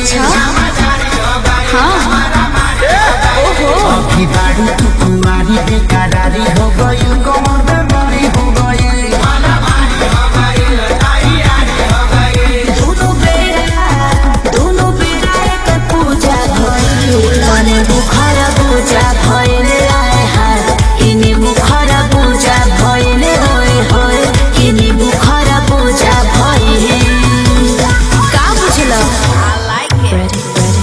अच्छा हाँ ओहो अभी बाड़ी तू कुमारी बेकरारी हो गई कमर में बड़ी हो गई दोनों बेरा एक पूजा भइल तने बुखार पूजा भइले आए हाय इनी बुखार पूजा भइले होए होए इनी बुखार पूजा भइले का बुझल आई लाइक इट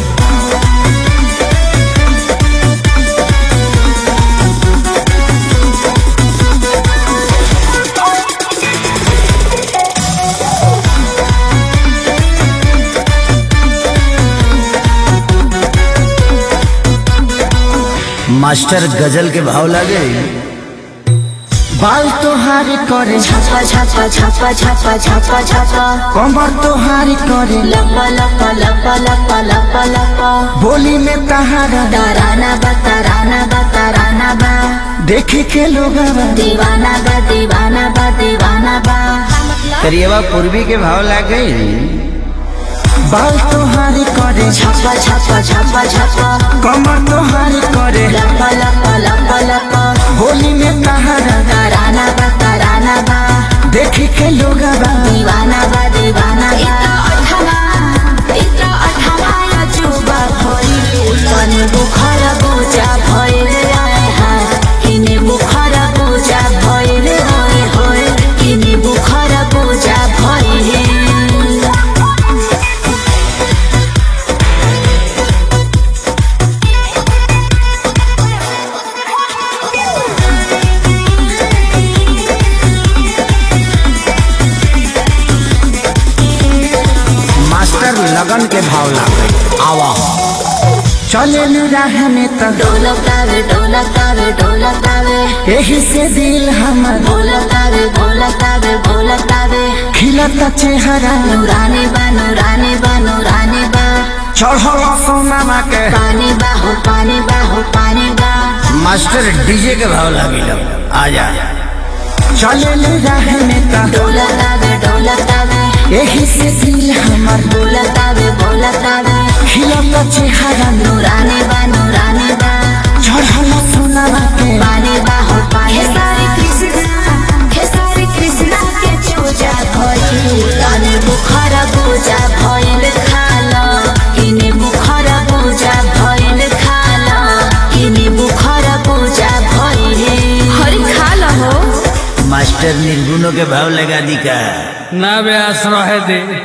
मास्टर गजल के भाव लगे बाल तोहारी करे छापा छापा छापा छापा छापा छापा कमर तोहारी करे लपा लपा लपा लपा लपा लपा बोली में तहारा तराना बा तराना बा तराना बा देखे के लोग दीवाना बा दीवाना बा दीवाना बा करिएवा पूर्वी के भाव लगे बाल तोहारी करे छापा छापा छापा छापा कमर तोहारी करे लपा लपा लपा लपा बोली में तहारा तराना बा देखे के लोग दीवाना बा दीवाना इतना अठावा या जुबा भइल तने बुखार पूजा भइल आए हाय इने बुखार पूजा भइल होए होए इने बुखार पूजा भइल मास्टर लगन के भाव लागे आवा चले न राह में तक डोलकावे डोलकावे डोलकावे यही से दिल हमर बोलकावे बोलकावे बोलकावे खिलता चेहरा नूरानी बा नूरानी बा नूरानी बा चढ़ल सोनामा के पानी बा हो पानी बा हो पानी बा मास्टर डीजे के भाव लागे आजा चले न राह में तक डोलकावे यही से दिल हमर बोलकावे बोलकावे खिलता चेहरा नूरानी बा चढ़ल सोनामा के पानी बा हो पानी हे सारे कृष्णा के चूजा भइल तने बुखार पूजा भइल खाला इने बुखार पूजा भइल खाला इने बुखार पूजा भइल हरि खाला हो मास्टर निर्गुणों के भाव लगा दी का ना बे आश्रय दे।